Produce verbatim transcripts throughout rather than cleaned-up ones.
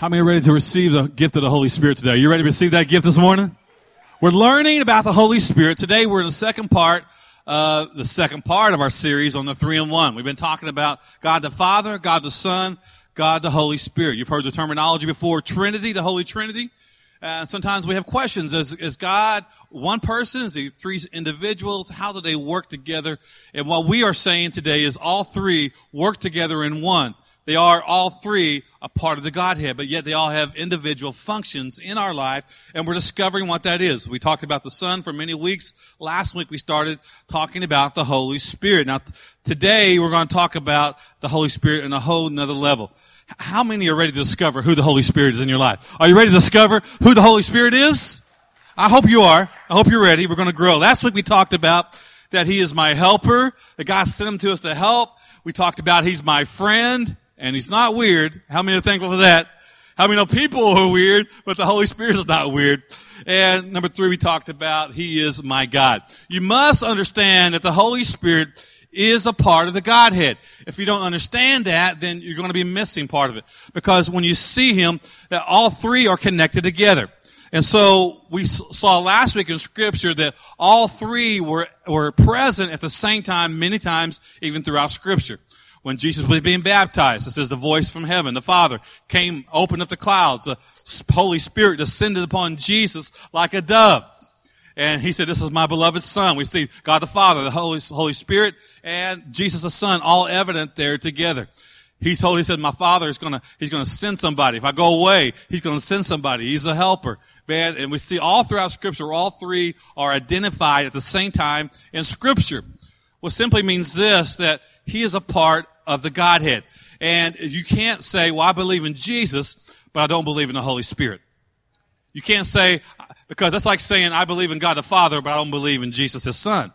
How many are ready to receive the gift of the Holy Spirit today? Are you ready to receive that gift this morning? We're learning about the Holy Spirit. Today we're in the second part, uh, the second part of our series on the three in one. We've been talking about God the Father, God the Son, God the Holy Spirit. You've heard the terminology before, Trinity, the Holy Trinity. And uh, sometimes we have questions. Is, is God one person? Is he three individuals? How do they work together? And what we are saying today is all three work together in one. They are all three a part of the Godhead, but yet they all have individual functions in our life, and we're discovering what that is. We talked about the Son for many weeks. Last week we started talking about the Holy Spirit. Now, t- today we're going to talk about the Holy Spirit on a whole nother level. H- how many are ready to discover who the Holy Spirit is in your life? Are you ready to discover who the Holy Spirit is? I hope you are. I hope you're ready. We're going to grow. Last week we talked about that He is my helper, that God sent Him to us to help. We talked about He's my friend. And He's not weird. How many are thankful for that? How many know people are weird, but the Holy Spirit is not weird? And number three, we talked about He is my God. You must understand that the Holy Spirit is a part of the Godhead. If you don't understand that, then you're going to be missing part of it. Because when you see Him, that all three are connected together. And so we saw last week in Scripture that all three were, were present at the same time many times, even throughout Scripture. When Jesus was being baptized, it says the voice from heaven, the Father came, opened up the clouds. The Holy Spirit descended upon Jesus like a dove. And He said, this is my beloved Son. We see God the Father, the Holy, Holy Spirit, and Jesus the Son, all evident there together. He's told, He said, my Father is gonna, He's gonna send somebody. If I go away, He's gonna send somebody. He's a helper. Man, and we see all throughout Scripture, all three are identified at the same time in Scripture. What simply means this, that He is a part of the Godhead. And you can't say, well, I believe in Jesus, but I don't believe in the Holy Spirit. You can't say, because that's like saying, I believe in God the Father, but I don't believe in Jesus, His Son.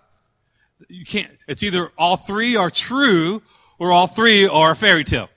You can't, it's either all three are true, or all three are a fairy tale.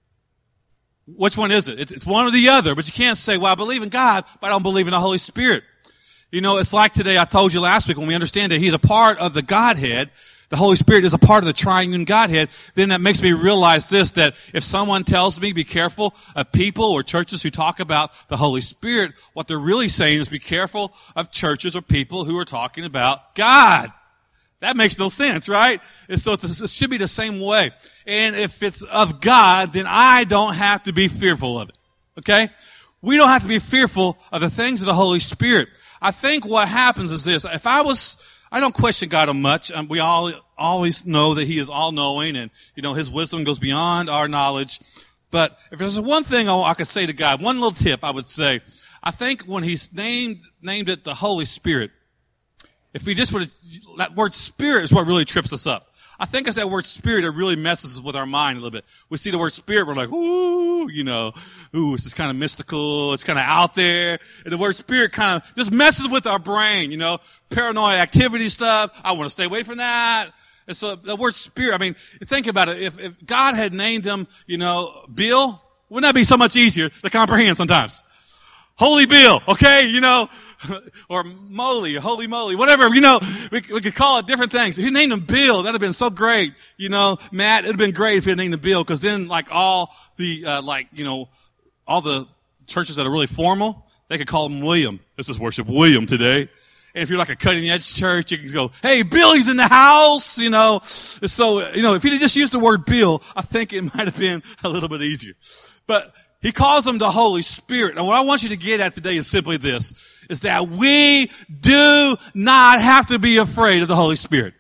Which one is it? It's, it's one or the other, but you can't say, well, I believe in God, but I don't believe in the Holy Spirit. You know, it's like today, I told you last week, when we understand that He's a part of the Godhead, the Holy Spirit is a part of the triune Godhead, then that makes me realize this, that if someone tells me be careful of people or churches who talk about the Holy Spirit, what they're really saying is be careful of churches or people who are talking about God. That makes no sense, right? And so it's, it should be the same way. And if it's of God, then I don't have to be fearful of it. Okay? We don't have to be fearful of the things of the Holy Spirit. I think what happens is this. If I was... I don't question God much. Um, we all always know that He is all-knowing, and you know His wisdom goes beyond our knowledge. But if there's one thing I, I could say to God, one little tip I would say, I think when He's named named it the Holy Spirit, if He just would, that word Spirit is what really trips us up. I think it's that word Spirit that really messes with our mind a little bit. We see the word Spirit, we're like, ooh, you know, ooh, it's just kind of mystical, it's kind of out there. And the word Spirit kind of just messes with our brain, you know, paranoid activity stuff. I want to stay away from that. And so the word Spirit, I mean, think about it. If, if God had named Him, you know, Bill, wouldn't that be so much easier to comprehend sometimes? Holy Bill, okay, you know, or moly, holy moly, whatever, you know, we, we could call it different things. If you named him Bill, that'd have been so great. You know, Matt, it'd have been great if you had named him Bill, because then like all the, uh, like, you know, all the churches that are really formal, they could call him William. This is worship William today. And if you're like a cutting edge church, you can go, hey, Billy's in the house, you know. So, you know, if you just used the word Bill, I think it might have been a little bit easier. But He calls Him the Holy Spirit. And what I want you to get at today is simply this, is that we do not have to be afraid of the Holy Spirit.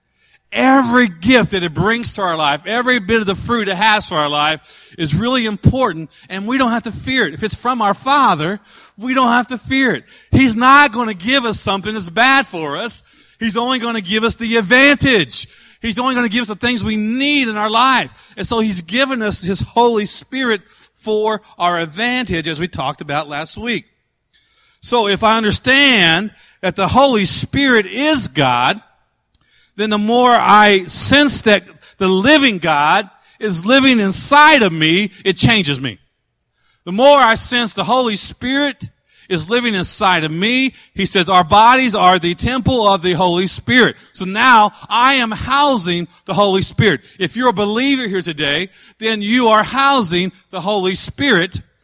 Every gift that it brings to our life, every bit of the fruit it has for our life is really important, and we don't have to fear it. If it's from our Father, we don't have to fear it. He's not going to give us something that's bad for us. He's only going to give us the advantage. He's only going to give us the things we need in our life. And so He's given us His Holy Spirit for our advantage, as we talked about last week. So if I understand that the Holy Spirit is God, then the more I sense that the living God is living inside of me, it changes me. The more I sense the Holy Spirit is living inside of me, He says our bodies are the temple of the Holy Spirit. So now I am housing the Holy Spirit. If you're a believer here today, then you are housing the Holy Spirit.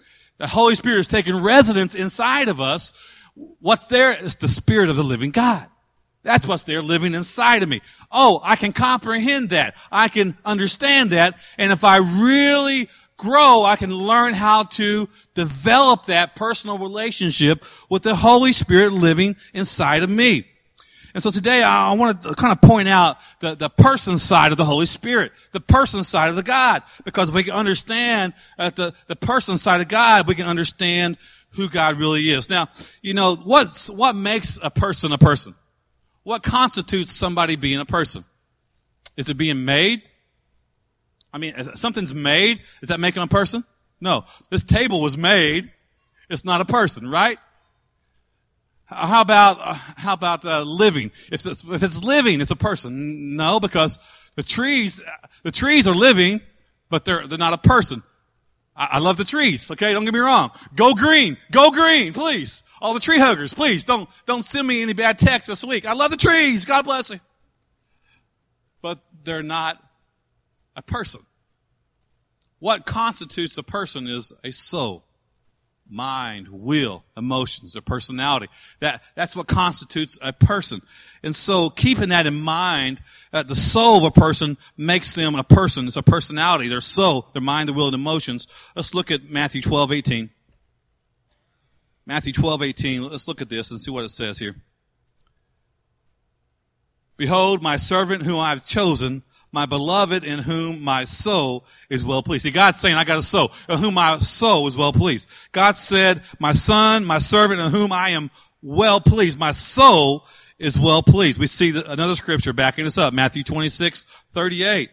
The Holy Spirit is taking residence inside of us. What's there is the Spirit of the living God. That's what's there living inside of me. Oh, I can comprehend that. I can understand that. And if I really grow, I can learn how to develop that personal relationship with the Holy Spirit living inside of me. And so today I want to kind of point out the, the person side of the Holy Spirit, the person side of the God. Because if we can understand uh, the, the person side of God, we can understand who God really is. Now, you know, what's, what makes a person a person? What constitutes somebody being a person? Is it being made? I mean, if something's made, does that make them a person? No. This table was made. It's not a person, right? How about, uh, how about, uh, living? If it's, if it's living, it's a person. No, because the trees, the trees are living, but they're, they're not a person. I, I love the trees, okay? Don't get me wrong. Go green. Go green, please. All the tree huggers, please don't, don't send me any bad texts this week. I love the trees. God bless you. But they're not a person. What constitutes a person is a soul. Mind, will, emotions, their personality. That, that's what constitutes a person. And so keeping that in mind, that the soul of a person makes them a person. It's a personality, their soul, their mind, their will, and emotions. Let's look at Matthew twelve eighteen. Matthew twelve eighteen. Let's look at this and see what it says here. Behold, my servant whom I have chosen, my beloved in whom my soul is well pleased. See, God's saying, I got a soul, in whom my soul is well pleased. God said, my son, my servant in whom I am well pleased. My soul is well pleased. We see the, another scripture backing us up. Matthew twenty-six thirty-eight.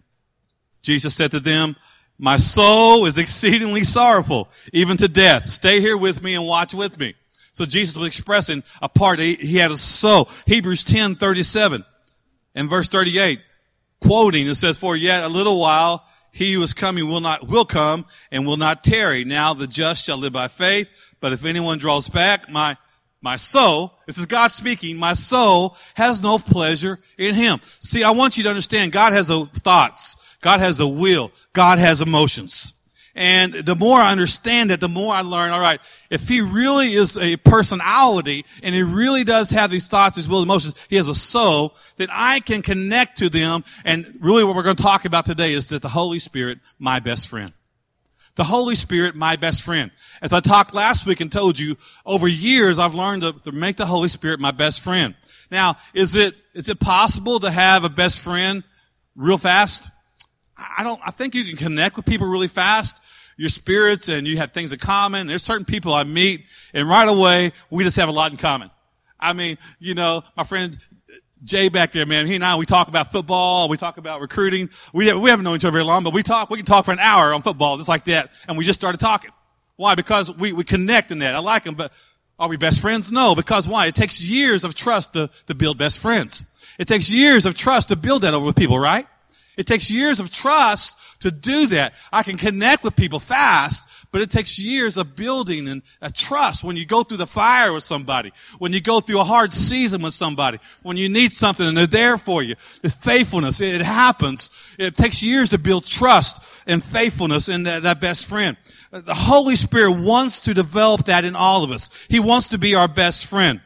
Jesus said to them, my soul is exceedingly sorrowful, even to death. Stay here with me and watch with me. So Jesus was expressing a part. He, he had a soul. Hebrews ten thirty-seven and verse thirty-eight. Quoting, it says, for yet a little while he who is coming will not, will come and will not tarry. Now the just shall live by faith. But if anyone draws back, my, my soul, this is God speaking, my soul has no pleasure in him. See, I want you to understand God has a thoughts. God has a will. God has emotions. And the more I understand it, the more I learn, all right, if he really is a personality and he really does have these thoughts, these will, emotions, he has a soul, then I can connect to them. And really what we're going to talk about today is that the Holy Spirit, my best friend. The Holy Spirit, my best friend. As I talked last week and told you, over years I've learned to, to make the Holy Spirit my best friend. Now, is it, is it possible to have a best friend real fast? I don't, I think you can connect with people really fast. Your spirits and you have things in common. There's certain people I meet and right away we just have a lot in common. I mean, you know, my friend Jay back there, man, he and I, we talk about football. We talk about recruiting. We, we haven't known each other very long, but we talk, we can talk for an hour on football just like that. And we just started talking. Why? Because we, we connect in that. I like him, but are we best friends? No, because why? It takes years of trust to, to build best friends. It takes years of trust to build that over with people, right? It takes years of trust to do that. I can connect with people fast, but it takes years of building and a trust when you go through the fire with somebody, when you go through a hard season with somebody, when you need something and they're there for you. The faithfulness, it happens. It takes years to build trust and faithfulness in that, that best friend. The Holy Spirit wants to develop that in all of us. He wants to be our best friend.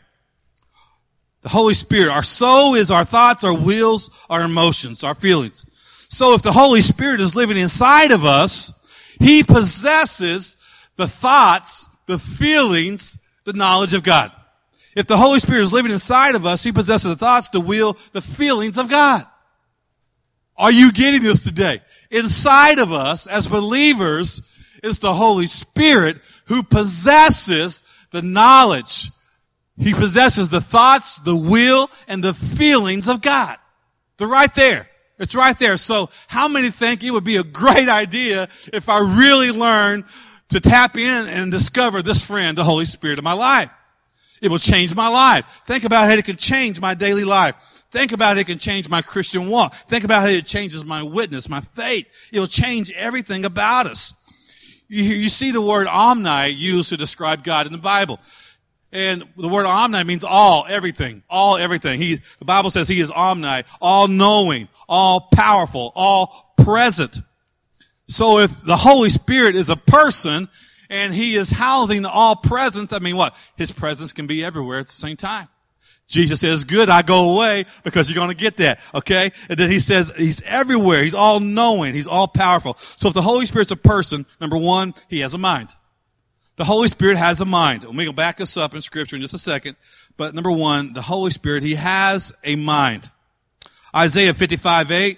The Holy Spirit, our soul is our thoughts, our wills, our emotions, our feelings. So if the Holy Spirit is living inside of us, he possesses the thoughts, the feelings, the knowledge of God. If the Holy Spirit is living inside of us, he possesses the thoughts, the will, the feelings of God. Are you getting this today? Inside of us, as believers, is the Holy Spirit who possesses the knowledge. He possesses the thoughts, the will, and the feelings of God. They're right there. It's right there. So how many think it would be a great idea if I really learned to tap in and discover this friend, the Holy Spirit, in my life? It will change my life. Think about how it can change my daily life. Think about how it can change my Christian walk. Think about how it changes my witness, my faith. It will change everything about us. You, you see the word omni used to describe God in the Bible. And the word omni means all, everything, all, everything. He, the Bible says he is omni, all-knowing, all-powerful, all-present. So if the Holy Spirit is a person and he is housing all presence. I mean, what? His presence can be everywhere at the same time. Jesus says, good, I go away because you're going to get that, okay? And then he says he's everywhere. He's all knowing. He's all powerful. So if the Holy Spirit's a person, number one, he has a mind. The Holy Spirit has a mind. We're going to back this up in Scripture in just a second. But number one, the Holy Spirit, he has a mind. Isaiah fifty-five eight.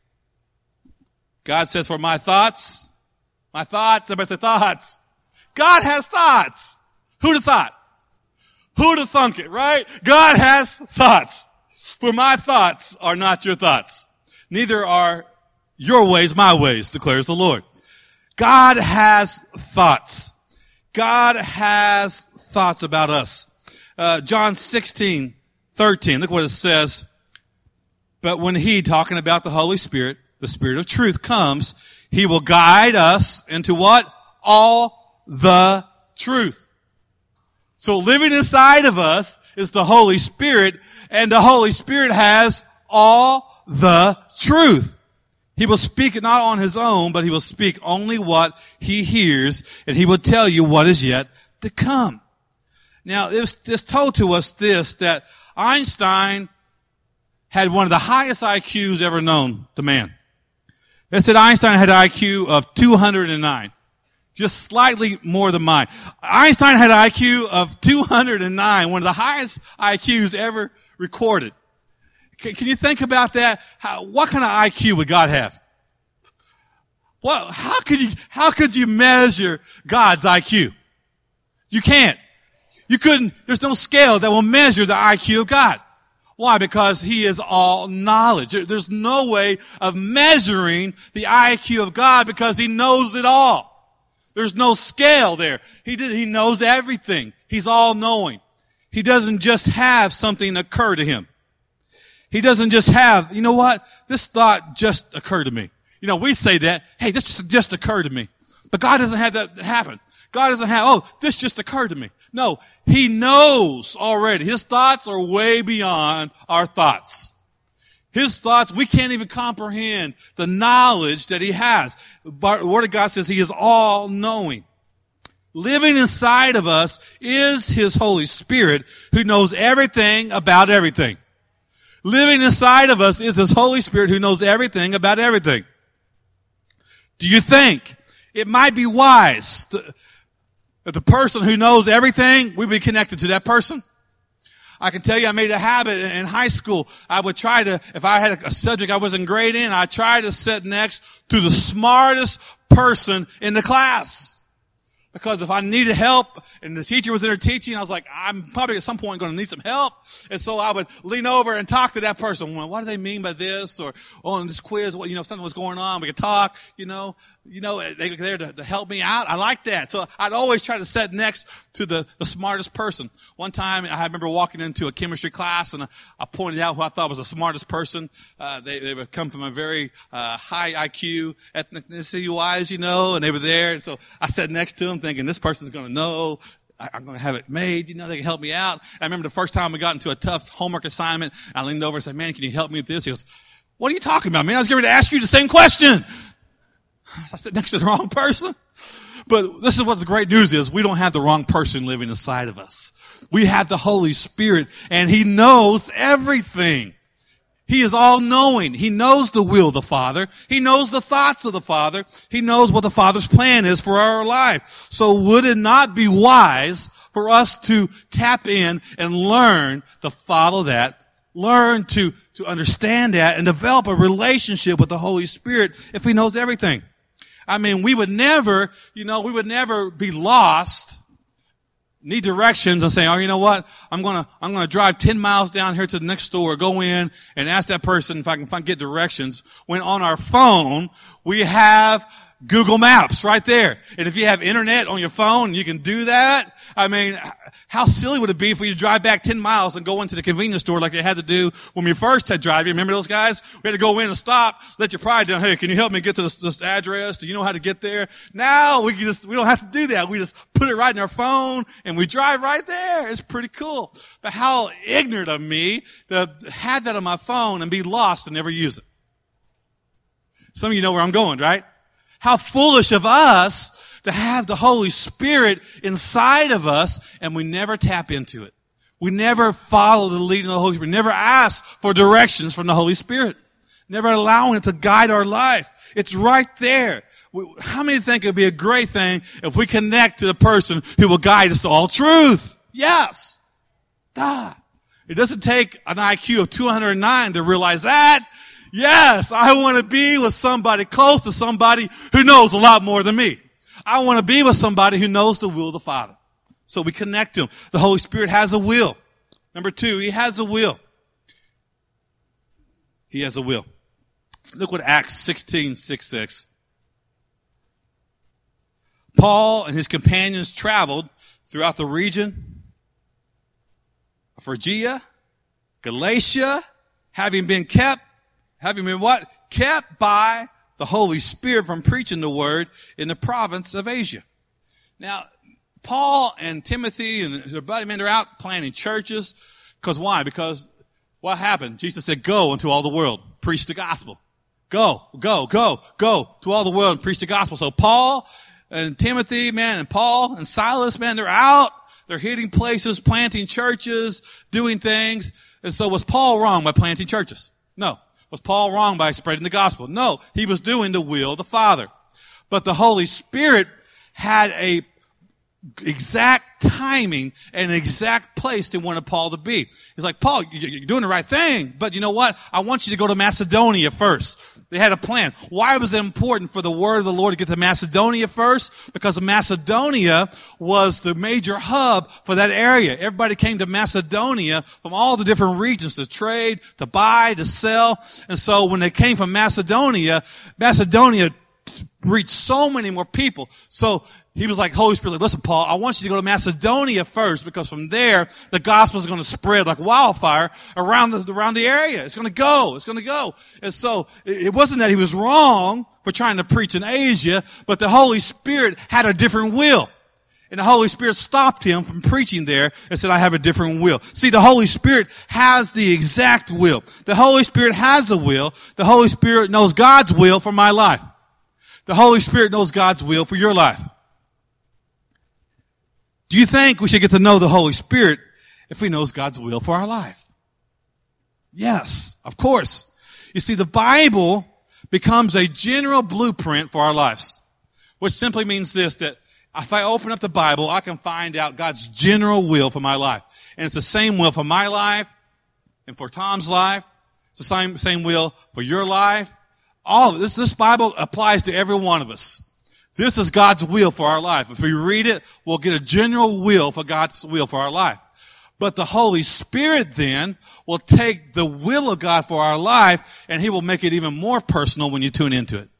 God says, for my thoughts, my thoughts, everybody say thoughts. God has thoughts. Who'd have thought? Who'd have thunk it, right? God has thoughts. For my thoughts are not your thoughts. Neither are your ways my ways, declares the Lord. God has thoughts. God has thoughts about us. Uh, John sixteen thirteen, look what it says. But when he, talking about the Holy Spirit, the Spirit of truth comes, he will guide us into what? All the truth. So living inside of us is the Holy Spirit, and the Holy Spirit has all the truth. He will speak not on his own, but he will speak only what he hears, and he will tell you what is yet to come. Now, it was, it's told to us this, that Einstein had one of the highest I Qs ever known to man. They said Einstein had an I Q of two hundred nine. Just slightly more than mine. Einstein had an I Q of two hundred nine, one of the highest I Qs ever recorded. Can, can you think about that? How, what kind of I Q would God have? Well, how could you, how could you measure God's I Q? You can't. You couldn't, there's no scale that will measure the I Q of God. Why? Because he is all knowledge. There's no way of measuring the I Q of God because he knows it all. There's no scale there. He did, he knows everything. He's all knowing. He doesn't just have something occur to him. He doesn't just have, you know what? This thought just occurred to me. You know, we say that, hey, this just occurred to me. But God doesn't have that happen. God doesn't have, oh, this just occurred to me. No, he knows already. His thoughts are way beyond our thoughts. His thoughts, we can't even comprehend the knowledge that he has. The Word of God says he is all-knowing. Living inside of us is his Holy Spirit who knows everything about everything. Living inside of us is his Holy Spirit who knows everything about everything. Do you think it might be wise to, that the person who knows everything, we be connected to that person? I can tell you I made a habit in high school. I would try to, if I had a subject I wasn't great in, I tried to sit next to the smartest person in the class. Because if I needed help and the teacher was in there teaching, I was like, I'm probably at some point going to need some help. And so I would lean over and talk to that person. Well, what do they mean by this? Or, oh, in this quiz, what, you know, if something was going on, we could talk, you know, you know, they were there to, to help me out. I like that. So I'd always try to sit next to the, the smartest person. One time I remember walking into a chemistry class and I, I pointed out who I thought was the smartest person. Uh, they, they would come from a very, uh, high I Q, ethnicity wise, you know, and they were there. And so I sat next to them thinking this person's going to know. I, I'm going to have it made. You know, they can help me out. I remember the first time we got into a tough homework assignment, I leaned over and said, man, can you help me with this? He goes, what are you talking about, man? I was getting ready to ask you the same question. I sat next to the wrong person. But this is what the great news is. We don't have the wrong person living inside of us. We have the Holy Spirit, and he knows everything. He is all-knowing. He knows the will of the Father. He knows the thoughts of the Father. He knows what the Father's plan is for our life. So would it not be wise for us to tap in and learn to follow that, learn to, to understand that, and develop a relationship with the Holy Spirit if he knows everything? I mean, we would never, you know, we would never be lost, need directions and say, oh, you know what? I'm gonna, I'm gonna drive ten miles down here to the next store, go in and ask that person if I can find, get directions. When on our phone, we have Google Maps right there. And if you have internet on your phone, you can do that. I mean, how silly would it be for you to drive back ten miles and go into the convenience store like they had to do when we first had driving? Remember those guys? We had to go in and stop, let your pride down. Hey, can you help me get to this, this address? Do you know how to get there? Now we can just, we don't have to do that. We just put it right in our phone and we drive right there. It's pretty cool. But how ignorant of me to have that on my phone and be lost and never use it. Some of you know where I'm going, right? How foolish of us to have the Holy Spirit inside of us, and we never tap into it. We never follow the leading of the Holy Spirit. Never ask for directions from the Holy Spirit. Never allowing it to guide our life. It's right there. How many think it would be a great thing if we connect to the person who will guide us to all truth? Yes. Duh. It doesn't take an I Q of two hundred nine to realize that. Yes, I want to be with somebody close to somebody who knows a lot more than me. I want to be with somebody who knows the will of the Father. So we connect to him. The Holy Spirit has a will. Number two, he has a will. He has a will. Look what Acts sixteen six six. Paul and his companions traveled throughout the region of Phrygia, Galatia, having been kept, having been what? Kept by the Holy Spirit from preaching the word in the province of Asia. Now, Paul and Timothy and their buddy men are out planting churches. Because why? Because what happened? Jesus said, go into all the world, preach the gospel. Go, go, go, go to all the world and preach the gospel. So Paul and Timothy, man, and Paul and Silas, man, they're out. They're hitting places, planting churches, doing things. And so was Paul wrong by planting churches? No. Was Paul wrong by spreading the gospel? No. He was doing the will of the Father. But the Holy Spirit had a exact timing and an exact place they wanted Paul to be. He's like, Paul, you're doing the right thing, but you know what? I want you to go to Macedonia first. They had a plan. Why was it important for the word of the Lord to get to Macedonia first? Because Macedonia was the major hub for that area. Everybody came to Macedonia from all the different regions to trade, to buy, to sell. And so when they came from Macedonia, Macedonia reached so many more people. So he was like, Holy Spirit, like, listen, Paul, I want you to go to Macedonia first, because from there, the gospel is going to spread like wildfire around the, around the area. It's going to go. It's going to go. And so it wasn't that he was wrong for trying to preach in Asia, but the Holy Spirit had a different will. And the Holy Spirit stopped him from preaching there and said, I have a different will. See, the Holy Spirit has the exact will. The Holy Spirit has a will. The Holy Spirit knows God's will for my life. The Holy Spirit knows God's will for your life. Do you think we should get to know the Holy Spirit if we know God's will for our life? Yes, of course. You see, the Bible becomes a general blueprint for our lives, which simply means this, that if I open up the Bible, I can find out God's general will for my life. And it's the same will for my life and for Tom's life. It's the same, same will for your life. All of this, this Bible applies to every one of us. This is God's will for our life. If we read it, we'll get a general will for God's will for our life. But the Holy Spirit then will take the will of God for our life, and he will make it even more personal when you tune into it.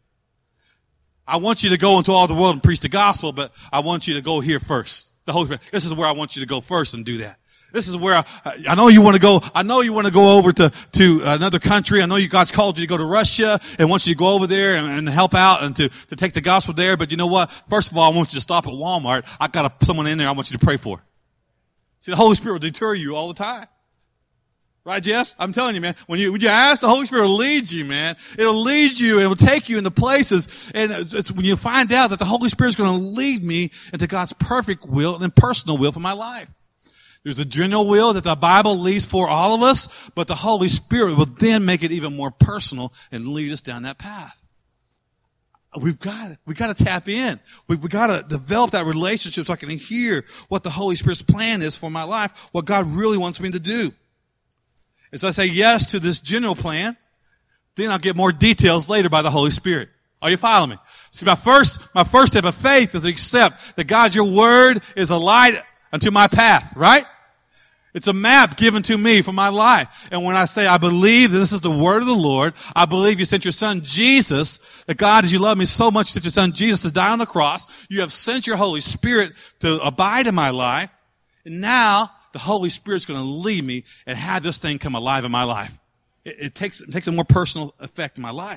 I want you to go into all the world and preach the gospel, but I want you to go here first. The Holy Spirit, this is where I want you to go first and do that. This is where I, I know you want to go. I know you want to go over to, to another country. I know you God's called you to go to Russia and wants you to go over there and, and help out and to, to take the gospel there. But you know what? First of all, I want you to stop at Walmart. I got a, someone in there I want you to pray for. See, the Holy Spirit will deter you all the time. Right, Jeff? I'm telling you, man, when you, when you ask, the Holy Spirit will lead you, man. It'll lead you. It will take you into places. And it's, it's when you find out that the Holy Spirit is going to lead me into God's perfect will and personal will for my life. There's a general will that the Bible leaves for all of us, but the Holy Spirit will then make it even more personal and lead us down that path. We've got to, we've got to tap in. We've, we've got to develop that relationship so I can hear what the Holy Spirit's plan is for my life, what God really wants me to do. As I say yes to this general plan, then I'll get more details later by the Holy Spirit. Are you following me? See, my first, my first step of faith is to accept that God, your word is a light unto my path, right? It's a map given to me for my life. And when I say I believe that this is the word of the Lord, I believe you sent your son Jesus, that God, as you love me so much, you sent your son Jesus to die on the cross. You have sent your Holy Spirit to abide in my life. And now the Holy Spirit's going to lead me and have this thing come alive in my life. It, it takes, it takes a more personal effect in my life.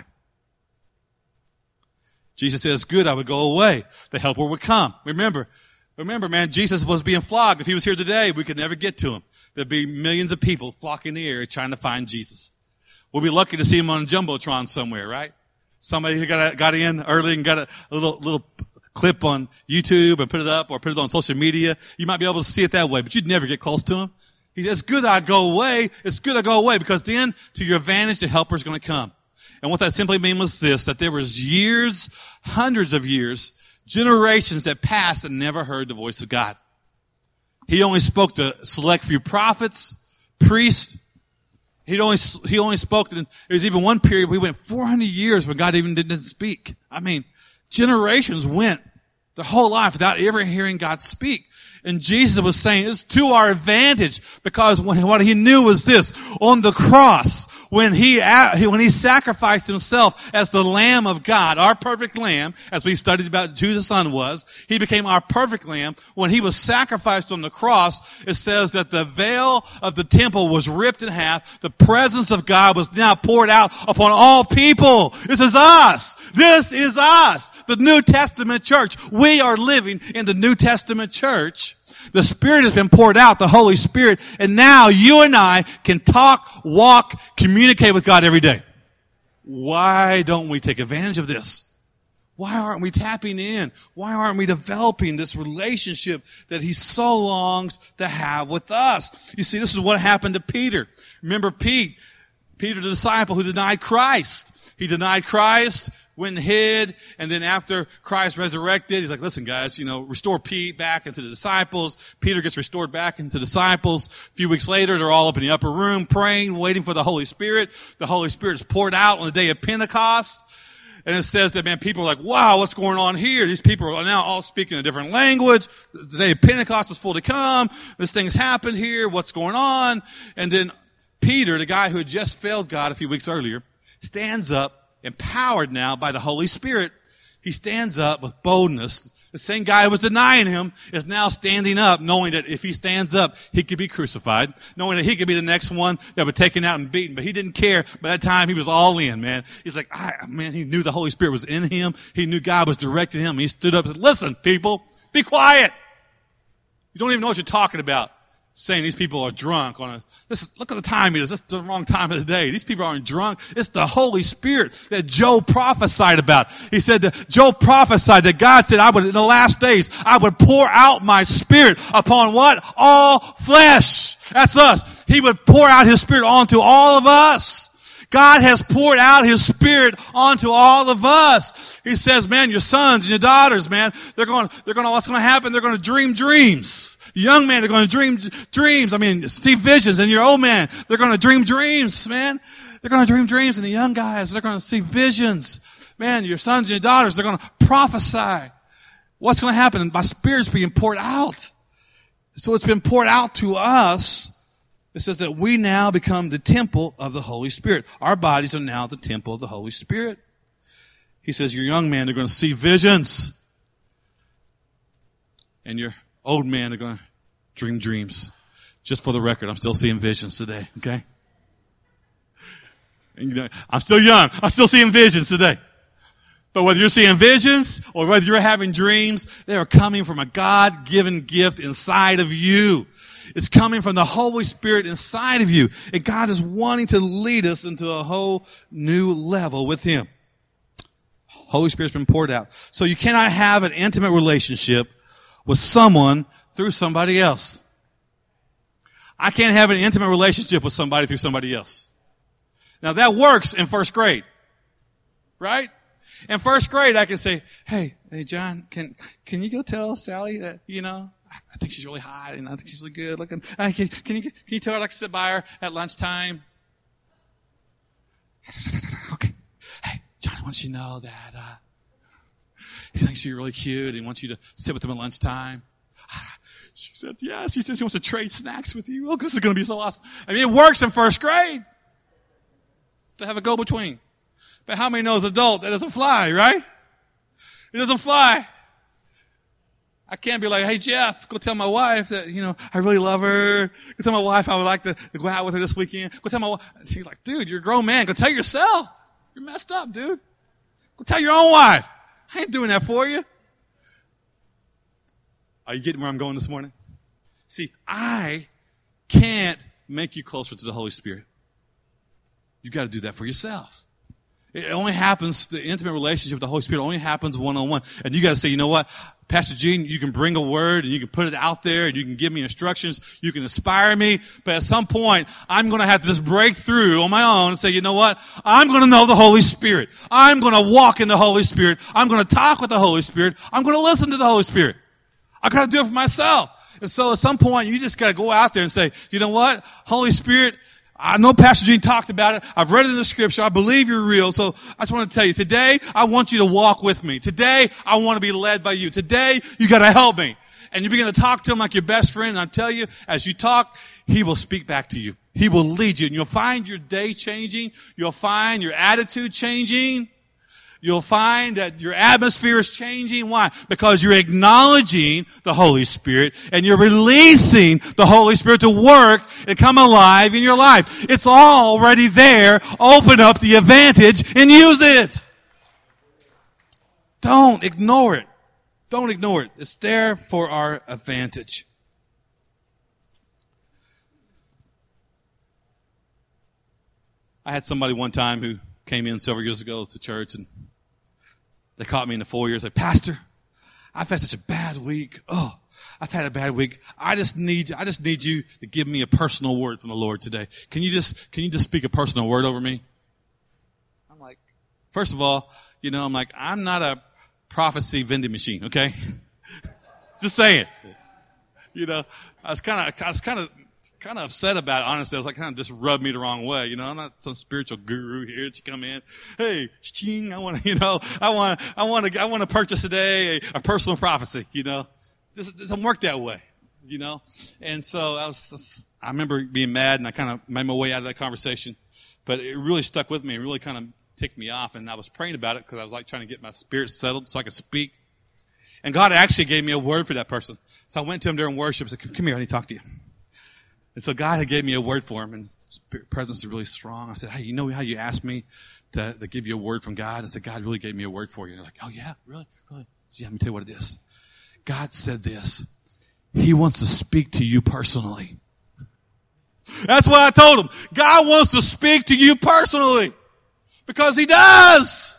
Jesus says, good, I would go away. The helper would come. Remember, Remember, man, Jesus was being flogged. If he was here today, we could never get to him. There'd be millions of people flocking the air trying to find Jesus. We'll be lucky to see him on a Jumbotron somewhere, right? Somebody who got got in early and got a little little clip on YouTube and put it up or put it on social media. You might be able to see it that way, but you'd never get close to him. He says, it's good I go away. It's good I go away because then to your advantage, the helper is going to come. And what that simply means was this, that there was years, hundreds of years, generations that passed and never heard the voice of God. He only spoke to select few prophets, priests. He only, he only spoke to, there was even one period we went four hundred years when God even didn't speak. I mean, generations went their whole life without ever hearing God speak. And Jesus was saying it's to our advantage because when, what he knew was this, on the cross, when he, when he sacrificed himself as the Lamb of God, our perfect Lamb, as we studied about who the Son was, he became our perfect Lamb. When he was sacrificed on the cross, it says that the veil of the temple was ripped in half. The presence of God was now poured out upon all people. This is us. This is us. The New Testament church. We are living in the New Testament church. The Spirit has been poured out, the Holy Spirit, and now you and I can talk, walk, communicate with God every day. Why don't we take advantage of this? Why aren't we tapping in? Why aren't we developing this relationship that he so longs to have with us? You see, this is what happened to Peter. Remember Pete, Peter the disciple who denied Christ. He denied Christ, went and hid, and then after Christ resurrected, he's like, listen guys, you know, restore Pete back into the disciples. Peter gets restored back into the disciples. A few weeks later, they're all up in the upper room praying, waiting for the Holy Spirit. The Holy Spirit is poured out on the day of Pentecost. And it says that, man, people are like, wow, what's going on here? These people are now all speaking a different language. The day of Pentecost is full to come. This thing's happened here. What's going on? And then Peter, the guy who had just failed God a few weeks earlier, stands up, empowered now by the Holy Spirit. He stands up with boldness. The same guy who was denying him is now standing up, knowing that if he stands up, he could be crucified, knowing that he could be the next one that would be taken out and beaten. But he didn't care. By that time, he was all in, man. He's like, I, man, he knew the Holy Spirit was in him. He knew God was directing him. He stood up and said, listen, people, be quiet. You don't even know what you're talking about. Saying these people are drunk on a, this is, look at the time it is. This is the wrong time of the day. These people aren't drunk. It's the Holy Spirit that Job prophesied about. He said that Job prophesied that God said, I would, in the last days, I would pour out my Spirit upon what? All flesh. That's us. He would pour out his Spirit onto all of us. God has poured out his Spirit onto all of us. He says, man, your sons and your daughters, man, they're going, they're going to, what's going to happen? They're going to dream dreams. Young man, they're going to dream dreams. I mean, see visions. And your old man, they're going to dream dreams, man. They're going to dream dreams. And the young guys, they're going to see visions. Man, your sons and your daughters, they're going to prophesy. What's going to happen? My Spirit's being poured out. So it's been poured out to us. It says that we now become the temple of the Holy Spirit. Our bodies are now the temple of the Holy Spirit. He says, your young man, they're going to see visions. And your old men are going to dream dreams. Just for the record, I'm still seeing visions today, okay? And, you know, I'm still young. I'm still seeing visions today. But whether you're seeing visions or whether you're having dreams, they are coming from a God-given gift inside of you. It's coming from the Holy Spirit inside of you. And God is wanting to lead us into a whole new level with Him. Holy Spirit's been poured out. So you cannot have an intimate relationship with someone through somebody else. I can't have an intimate relationship with somebody through somebody else. Now that works in first grade. Right? In first grade, I can say, hey, hey, John, can, can you go tell Sally that, you know, I think she's really hot and I think she's really good looking. Uh, can, can you, can you tell her I like to sit by her at lunchtime? Okay. Hey, John, I want you to know that, uh, he thinks you're really cute and wants you to sit with him at lunchtime. She said, yes. She says she wants to trade snacks with you. Oh, this is going to be so awesome. I mean, it works in first grade to have a go-between. But how many knows adult that doesn't fly, right? It doesn't fly. I can't be like, hey, Jeff, go tell my wife that, you know, I really love her. Go tell my wife I would like to, to go out with her this weekend. Go tell my wife. She's like, dude, you're a grown man. Go tell yourself. You're messed up, dude. Go tell your own wife. I ain't doing that for you. Are you getting where I'm going this morning? See, I can't make you closer to the Holy Spirit. You got to do that for yourself. It only happens, the intimate relationship with the Holy Spirit only happens one-on-one. And you got to say, you know what? Pastor Gene, you can bring a word and you can put it out there and you can give me instructions. You can inspire me. But at some point, I'm going to have to just break through on my own and say, you know what? I'm going to know the Holy Spirit. I'm going to walk in the Holy Spirit. I'm going to talk with the Holy Spirit. I'm going to listen to the Holy Spirit. I got to do it for myself. And so at some point, you just got to go out there and say, you know what? Holy Spirit, I know Pastor Gene talked about it. I've read it in the scripture. I believe you're real. So I just want to tell you, today, I want you to walk with me. Today, I want to be led by you. Today, you got to help me. And you begin to talk to him like your best friend. And I tell you, as you talk, he will speak back to you. He will lead you. And you'll find your day changing. You'll find your attitude changing. You'll find that your atmosphere is changing. Why? Because you're acknowledging the Holy Spirit and you're releasing the Holy Spirit to work and come alive in your life. It's already there. Open up the advantage and use it. Don't ignore it. Don't ignore it. It's there for our advantage. I had somebody one time who came in several years ago to church, and they caught me in the foyer and said, Pastor, I've had such a bad week. Oh, I've had a bad week. I just need, I just need you to give me a personal word from the Lord today. Can you just, can you just speak a personal word over me? I'm like, first of all, you know, I'm like, I'm not a prophecy vending machine, okay? Just saying. You know, I was kind of, I was kind of, kind of upset about it, honestly. I was like, kind of just rubbed me the wrong way. You know, I'm not some spiritual guru here to come in. Hey, ching, I want to, you know, I want, I want to, I want to purchase today a, a personal prophecy, you know. It doesn't work that way, you know. And so I was, just, I remember being mad, and I kind of made my way out of that conversation. But it really stuck with me. It really kind of ticked me off. And I was praying about it because I was like trying to get my spirit settled so I could speak. And God actually gave me a word for that person. So I went to him during worship and said, come here, I need to talk to you. And so God had gave me a word for him, and his presence is really strong. I said, hey, you know how you asked me to, to give you a word from God? I said, God really gave me a word for you. And they're like, oh, yeah, really? Really? So yeah, let me tell you what it is. God said this. He wants to speak to you personally. That's what I told him. God wants to speak to you personally. Because he does.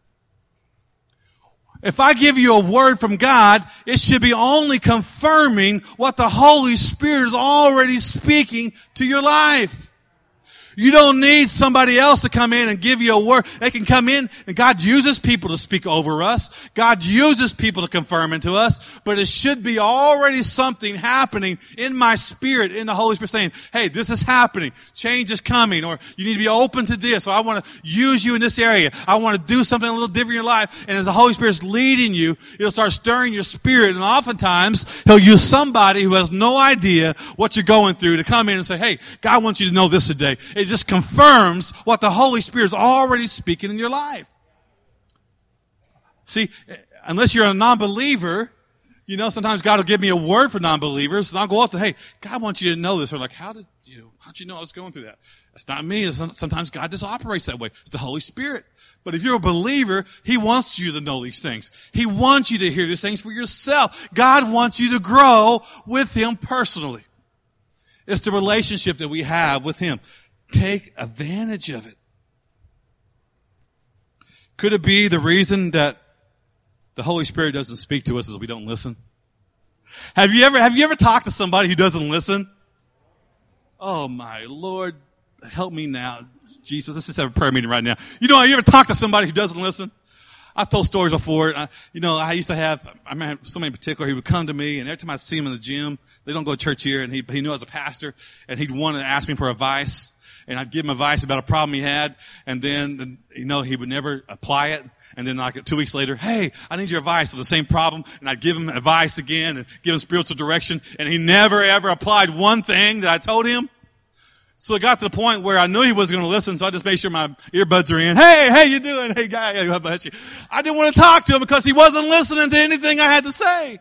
If I give you a word from God, it should be only confirming what the Holy Spirit is already speaking to your life. You don't need somebody else to come in and give you a word. They can come in, and God uses people to speak over us. God uses people to confirm into us. But it should be already something happening in my spirit, in the Holy Spirit, saying, hey, this is happening. Change is coming. Or you need to be open to this. Or I want to use you in this area. I want to do something a little different in your life. And as the Holy Spirit is leading you, it'll start stirring your spirit. And oftentimes, he'll use somebody who has no idea what you're going through to come in and say, hey, God wants you to know this today. It just confirms what the Holy Spirit is already speaking in your life. See, unless you're a non-believer, you know, sometimes God will give me a word for non-believers, and I'll go up to, hey, God wants you to know this. Or like, how did you, how'd you know I was going through that? That's not me. It's, sometimes God just operates that way. It's the Holy Spirit. But if you're a believer, he wants you to know these things. He wants you to hear these things for yourself. God wants you to grow with him personally. It's the relationship that we have with him. Take advantage of it. Could it be the reason that the Holy Spirit doesn't speak to us is we don't listen? Have you ever, have you ever talked to somebody who doesn't listen? Oh my Lord, help me now. Jesus, let's just have a prayer meeting right now. You know, have you ever talked to somebody who doesn't listen? I've told stories before. I, you know, I used to have, I remember somebody in particular, he would come to me, and every time I see him in the gym, they don't go to church here, and he, he knew I was a pastor, and he'd want to ask me for advice. And I'd give him advice about a problem he had, and then, you know, he would never apply it. And then like two weeks later, hey, I need your advice on the same problem. And I'd give him advice again and give him spiritual direction. And he never ever applied one thing that I told him. So it got to the point where I knew he wasn't going to listen, so I just made sure my earbuds are in. Hey, how you doing? Hey, guy, God bless you. I didn't want to talk to him because he wasn't listening to anything I had to say.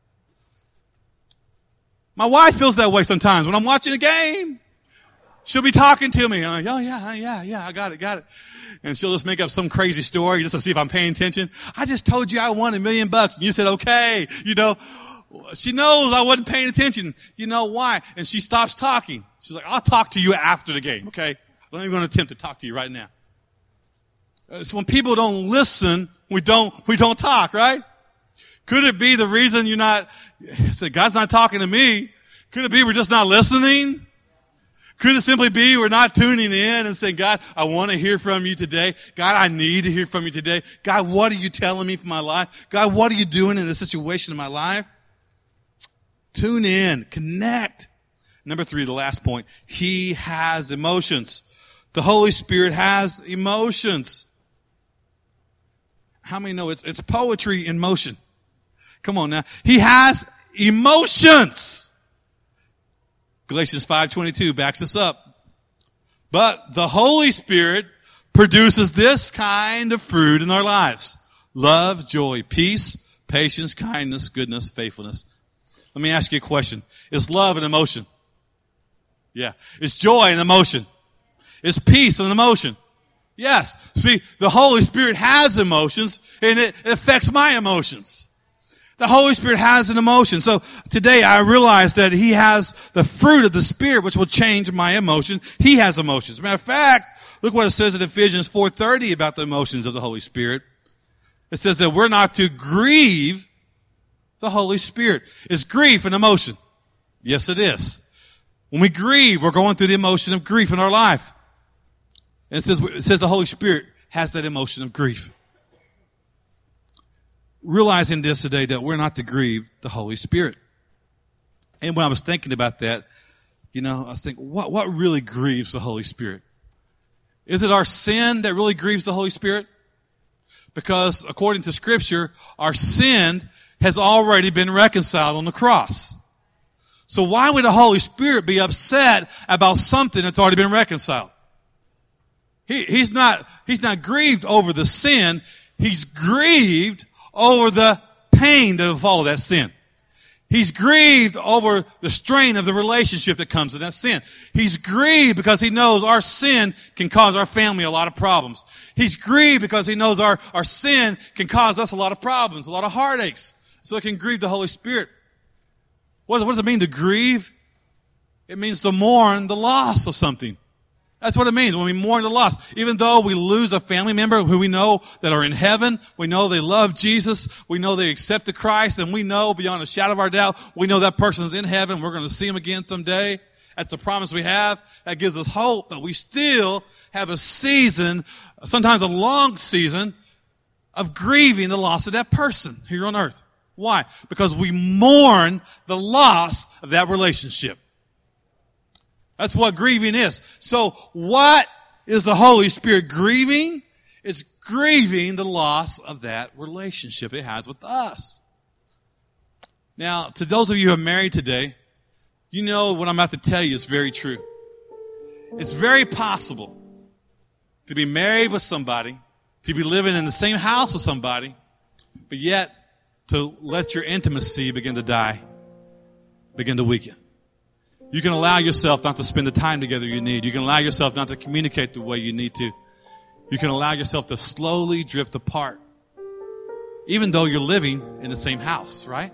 My wife feels that way sometimes when I'm watching a game. She'll be talking to me. I'm like, oh, yeah, yeah, yeah, I got it, got it. And she'll just make up some crazy story just to see if I'm paying attention. I just told you I won a million bucks, and you said, okay. You know, she knows I wasn't paying attention. You know why? And she stops talking. She's like, I'll talk to you after the game, okay? I'm not even going to attempt to talk to you right now. It's when people don't listen, we don't, we don't talk, right? Could it be the reason you're not, say, God's not talking to me? Could it be we're just not listening? Could it simply be we're not tuning in and saying, God, I want to hear from you today. God, I need to hear from you today. God, what are you telling me for my life? God, what are you doing in this situation in my life? Tune in, connect. Number three, the last point. He has emotions. The Holy Spirit has emotions. How many know it's, it's poetry in motion? Come on now. He has emotions. Galatians five twenty-two backs us up. But the Holy Spirit produces this kind of fruit in our lives. Love, joy, peace, patience, kindness, goodness, faithfulness. Let me ask you a question. Is love an emotion? Yeah. Is joy an emotion? Is peace an emotion? Yes. See, the Holy Spirit has emotions, and it affects my emotions. The Holy Spirit has an emotion. So today I realize that He has the fruit of the Spirit, which will change my emotion. He has emotions. As a matter of fact, look what it says in Ephesians four thirty about the emotions of the Holy Spirit. It says that we're not to grieve the Holy Spirit. Is grief an emotion? Yes, it is. When we grieve, we're going through the emotion of grief in our life. And it says, it says the Holy Spirit has that emotion of grief. Realizing this today, that we're not to grieve the Holy Spirit. And when I was thinking about that, you know, I was thinking, what, what really grieves the Holy Spirit? Is it our sin that really grieves the Holy Spirit? Because according to Scripture, our sin has already been reconciled on the cross. So why would the Holy Spirit be upset about something that's already been reconciled? He, he's not, he's not grieved over the sin. He's grieved over the pain that will follow that sin. He's grieved over the strain of the relationship that comes with that sin. He's grieved because he knows our sin can cause our family a lot of problems. He's grieved because he knows our, our sin can cause us a lot of problems, a lot of heartaches. So it can grieve the Holy Spirit. What does, what does it mean to grieve? It means to mourn the loss of something. That's what it means when we mourn the loss. Even though we lose a family member who we know that are in heaven, we know they love Jesus, we know they accepted Christ, and we know beyond a shadow of our doubt, we know that person's in heaven, we're going to see him again someday. That's the promise we have. That gives us hope, but we still have a season, sometimes a long season, of grieving the loss of that person here on earth. Why? Because we mourn the loss of that relationship. That's what grieving is. So what is the Holy Spirit grieving? It's grieving the loss of that relationship it has with us. Now, to those of you who are married today, you know what I'm about to tell you is very true. It's very possible to be married with somebody, to be living in the same house with somebody, but yet to let your intimacy begin to die, begin to weaken. You can allow yourself not to spend the time together you need. You can allow yourself not to communicate the way you need to. You can allow yourself to slowly drift apart, even though you're living in the same house, right?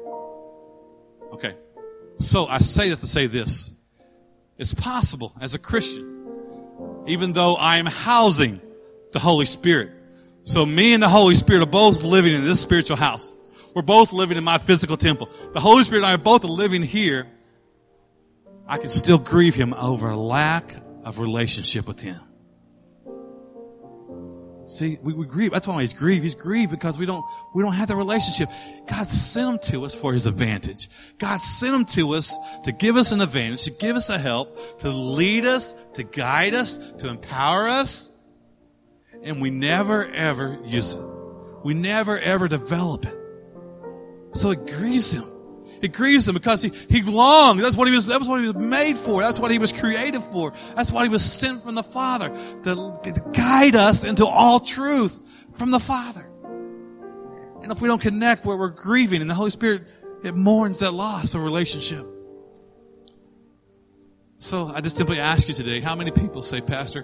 Okay. So I say that to say this. It's possible as a Christian, even though I'm housing the Holy Spirit. So me and the Holy Spirit are both living in this spiritual house. We're both living in my physical temple. The Holy Spirit and I are both living here. I can still grieve Him over a lack of relationship with Him. See, we, we grieve. That's why He's grieved. He's grieved because we don't, we don't have that relationship. God sent Him to us for His advantage. God sent Him to us to give us an advantage, to give us a help, to lead us, to guide us, to empower us. And we never, ever use it. We never, ever develop it. So it grieves Him. It grieves Him because he, he longed. That's what he was, that was what He was made for. That's what He was created for. That's why He was sent from the Father, to, to guide us into all truth from the Father. And if we don't connect where we're grieving, and the Holy Spirit, it mourns that loss of relationship. So I just simply ask you today, how many people say, Pastor,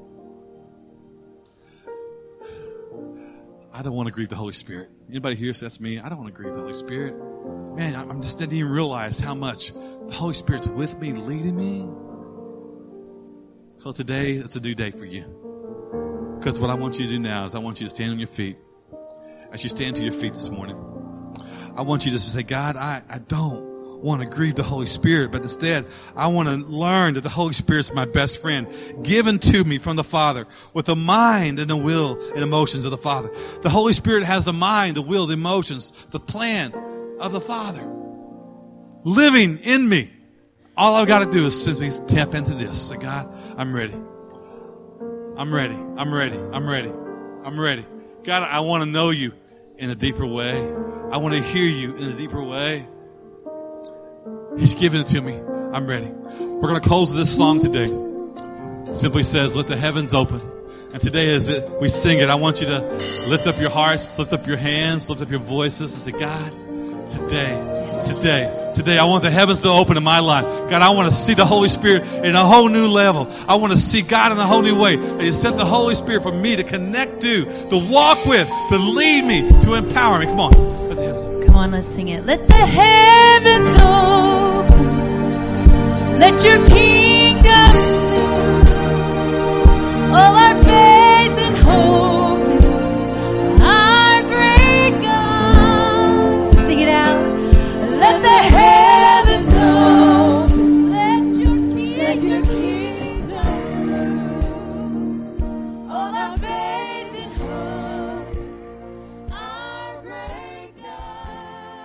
I don't want to grieve the Holy Spirit. Anybody here says, that's me. I don't want to grieve the Holy Spirit. Man, I'm just didn't even realize how much the Holy Spirit's with me, leading me. So today, it's a new day for you. Because what I want you to do now is I want you to stand on your feet. As you stand to your feet this morning, I want you just to say, God, I, I don't want to grieve the Holy Spirit, but instead I want to learn that the Holy Spirit is my best friend, given to me from the Father, with the mind and the will and emotions of the Father. The Holy Spirit has the mind, the will, the emotions, the plan of the Father living in me. All I've got to do is simply tap into this. Say, God, I'm ready. I'm ready. I'm ready. I'm ready. I'm ready. God, I want to know you in a deeper way. I want to hear you in a deeper way. He's given it to me. I'm ready. We're going to close this song today. It simply says, let the heavens open. And today as it, we sing it, I want you to lift up your hearts, lift up your hands, lift up your voices and say, God, today, today, today, I want the heavens to open in my life. God, I want to see the Holy Spirit in a whole new level. I want to see God in a whole new way. And you sent the Holy Spirit for me to connect to, to walk with, to lead me, to empower me. Come on. Let the heavens open. Come on, let's sing it. Let the heavens open. Let your kingdom move. All our faith and hope in our great God. Sing it out. Let the heavens open. Let your kingdom move. All our faith and hope, our great God.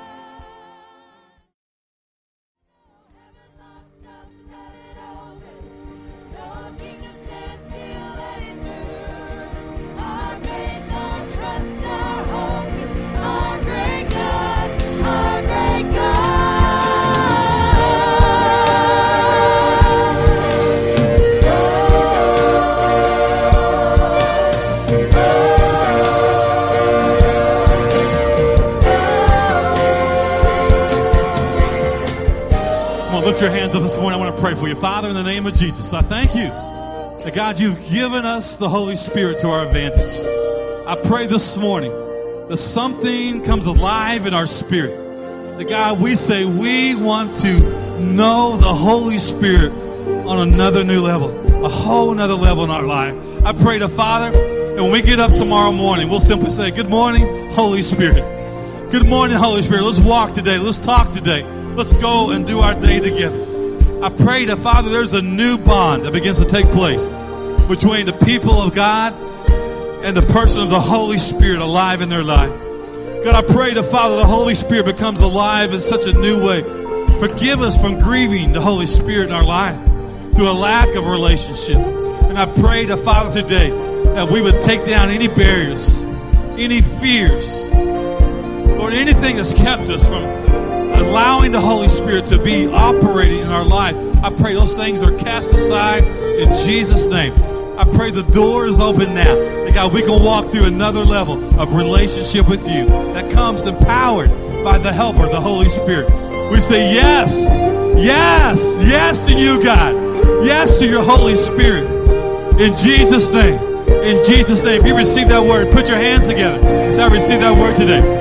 Lift your hands up this morning. I want to pray for you. Father, in the name of Jesus, I thank you that, God, you've given us the Holy Spirit to our advantage. I pray this morning that something comes alive in our spirit. That, God, we say we want to know the Holy Spirit on another new level, a whole nother level in our life. I pray to Father, and when we get up tomorrow morning, we'll simply say, good morning, Holy Spirit. Good morning, Holy Spirit. Let's walk today. Let's talk today. Let's go and do our day together. I pray that, Father, there's a new bond that begins to take place between the people of God and the person of the Holy Spirit alive in their life. God, I pray that, Father, the Holy Spirit becomes alive in such a new way. Forgive us from grieving the Holy Spirit in our life through a lack of relationship. And I pray that, Father, today that we would take down any barriers, any fears, or anything that's kept us from allowing the Holy Spirit to be operating in our life. I pray those things are cast aside in Jesus' name. I pray the door is open now. That, God, we can walk through another level of relationship with you that comes empowered by the helper, the Holy Spirit. We say yes, yes, yes to you, God. Yes to your Holy Spirit. In Jesus' name. In Jesus' name. If you receive that word, put your hands together. Say, I receive that word today.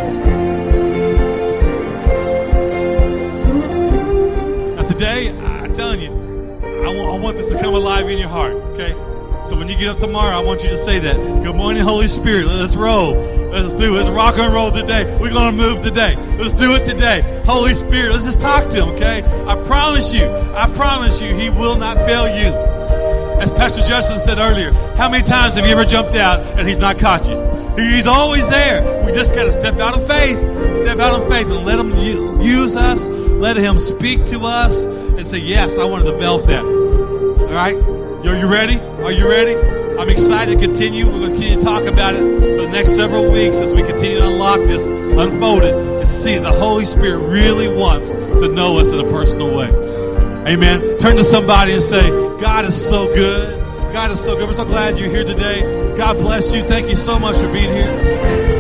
Today, I'm telling you, I want, I want this to come alive in your heart, okay? So when you get up tomorrow, I want you to say that. Good morning, Holy Spirit. Let's roll. Let's do it. Let's rock and roll today. We're going to move today. Let's do it today. Holy Spirit, let's just talk to him, okay? I promise you, I promise you, he will not fail you. As Pastor Justin said earlier, how many times have you ever jumped out and he's not caught you? He's always there. We just got to step out of faith. Step out of faith and let him use us. Let him speak to us and say, yes, I want to develop that. All right? Are you ready? Are you ready? I'm excited to continue. We're going to continue to talk about it for the next several weeks as we continue to unlock this, unfold it, and see the Holy Spirit really wants to know us in a personal way. Amen. Turn to somebody and say, God is so good. God is so good. We're so glad you're here today. God bless you. Thank you so much for being here.